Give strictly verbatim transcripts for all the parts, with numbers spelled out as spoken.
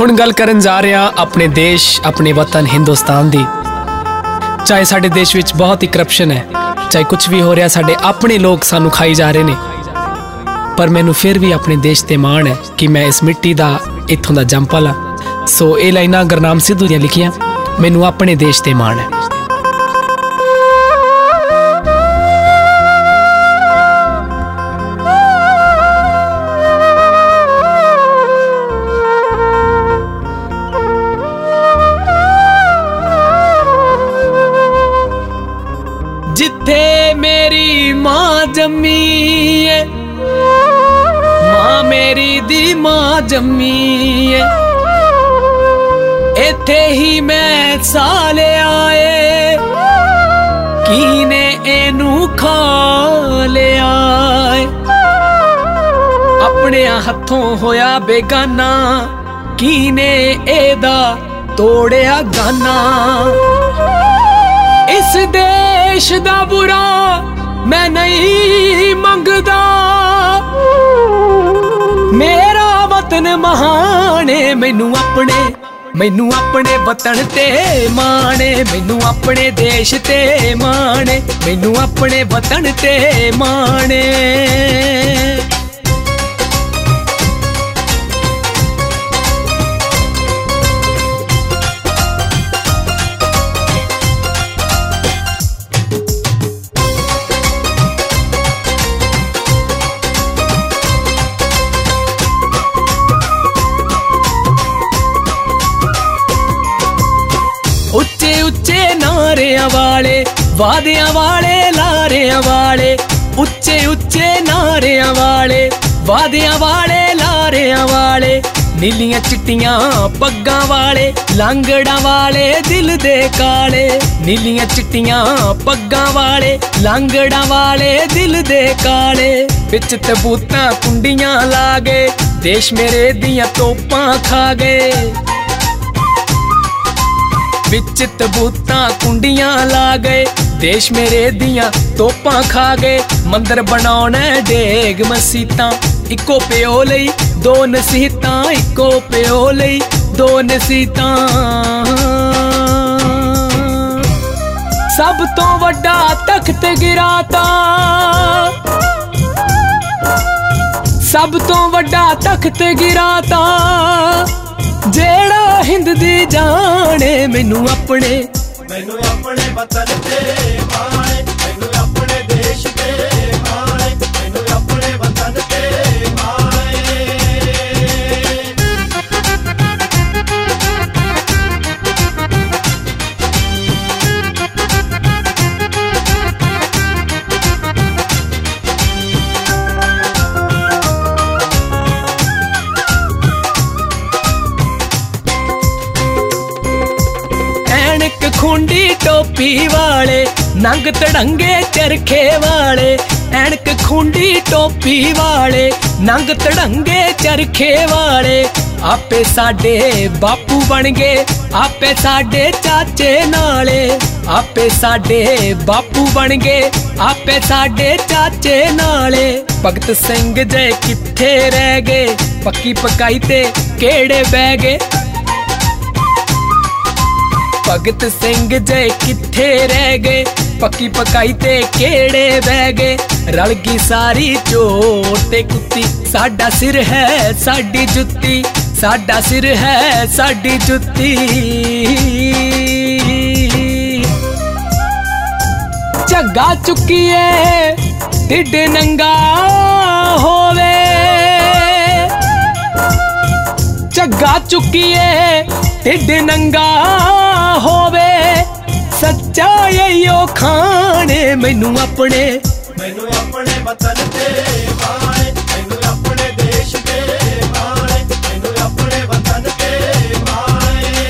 हुण गल करन जा रहे हैं अपने देश अपने वतन हिंदुस्तान दी। चाहे साडे देश विच बहुत ही करप्शन है, चाहे कुछ भी हो रहा, साडे अपने लोग सानू खाई जा रहे ने, पर मैनू फिर भी अपने देश ते माण है कि मैं इस मिट्टी दा इत्थों दा जंपल हाँ। सो ये लाइनां गुरनाम सिद्धू दियां लिखियां, मैनू अपने देश ते माण है। जिथे मेरी माँ जम्मी है, माँ मेरी दी माँ जम्मी है, इथे ही मैं साले आए, कीने एनू खा ले आए। अपने हथों होया बेगाना, कीने एदा तोड़िया गाना। इस देश दा बुरा मैं नहीं मंगदा, मेरा वतन महाने, मैनू अपने मैनू अपने वतन ते माने, मैनू अपने देश ते माने, मैनू अपने वतन ते माने। उच्चे उच्चे नारियां वाले, वादियां वाले, लारियां वाले, उच्चे उच्चे नारियां वाले, वादियां वाले, लारियां वाले, नीलियां चिट्टियां पग्गां वाले, लांगड़ा वाले दिल दे काले, नीलियां चिट्टियां पग्गां वाले, लांगड़ा वाले दिल दे काले। बिच तबूतां कुंडियां ला गए, देश मेरे दियां तोपां खा गए। बिच तबूतां कुंडियां ला गए, देश मेरे दियां तोपां खा गए। मंदिर बनाउणा डेग मसीतां, इको प्यो लई दो नसीहतां, इको प्यो लई दो नसीहतां। सब तो वड्डा तख्त गिराता, सब तो वड्डा तख्त गिराता, जेड़ा हिंद दी जाने। मैनू अपने मैनू अपने वतन ते माने, मैनू अपने देश ते माने, मैनू अपने वतन ते माने। खुंडी टोपी वाले, नंग तड़ंगे चरखे वाले, ऐनक खुंडी टोपी वाले, नंग तड़ंगे चरखे वाले। आपे साडे बापू बन गए, आपे साडे चाचे नाले, आपे साडे बापू बन गए, आपे साडे चाचे नाले। भगत सिंह जे किथे रह गए, पक्की पकाई ते केड़े बह गए। भगत सिंह जे किथे रह गए, पक्की पकाई ते केड़े बह गए। रल गई सारी चोट ते कुत्ती, साडा सिर है साडी जुत्ती, साडा सिर है साडी जुत्ती। झग्गा चुकिए ढिड नंगा होवे, झग्गा चुकिए ढिड नंगा होवे, सच्चा यो खाने। मैनू अपने मैनू अपने वतन ते माने, मैनू अपने देश ते माने, मैनू अपने वतन ते माने।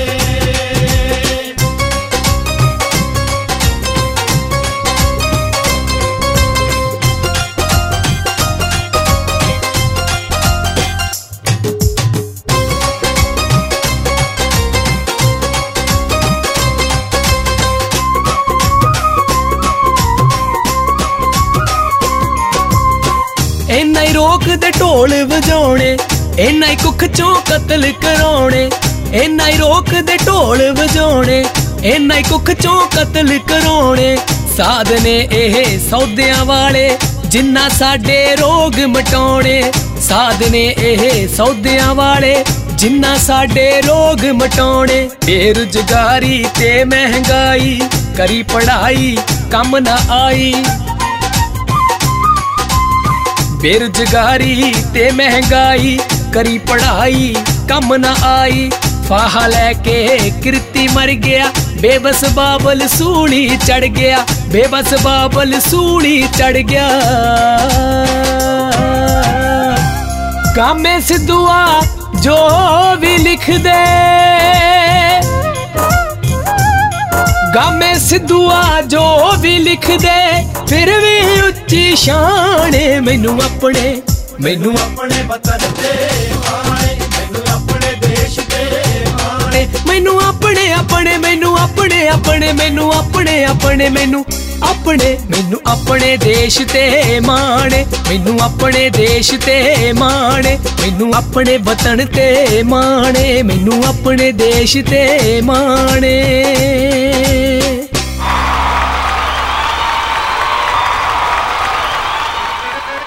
रोक दे ढोल वजाने, इन्ना ही कुख चों कतल कराने, इन्ना ही रोक दे ढोल वजाने, इन्ना ही कुख चों कतल कराने। साध ने एह सौदियां वाले जिन्ना साडे रोग मटाने, साध ने एह सौदियां वाले जिन्ना साडे रोग मटाने। बेरोजगारी ते महंगाई करी पढ़ाई कम ना आई, बेरोजगारी ते महंगाई करी पढ़ाई कम ना आई। फाहा लैके कृति मर गया, बेबस बाबल सूली चढ़ गया, बेबस बाबल सूली चढ़ गया। कामे सिद्धूआ जो भी लिख दे, गामे सिद्धूआ जो भी लिख दे, फिर भी उच्ची शान मैनू अपने, मैनू अपने वतन दे माणे, मैनू अपने देश दे माणे, मैनू अपने अपने मैनू अपने अपने मैनू अपने अपने मैनू अपने मैनू अपने देश ते माणे, मैनू अपने देश ते माणे, मैनू अपने वतन ते माणे, मैनू अपने देश ते माणे।